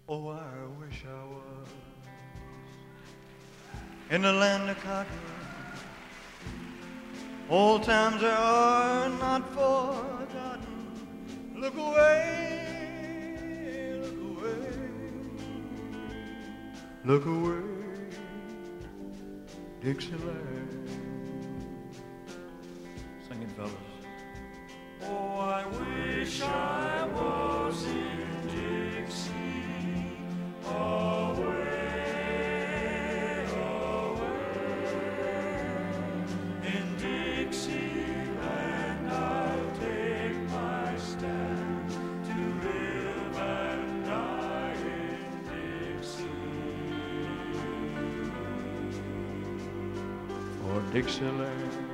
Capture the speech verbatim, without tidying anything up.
Oh, I wish I was in the land of cotton. Old times are not forgotten. Look away, look away, look away, Dixieland. Sing it, fellas. Oh, I wish I was in Dixie, away, away. In Dixieland I'll take my stand to live and die in Dixie. For Dixieland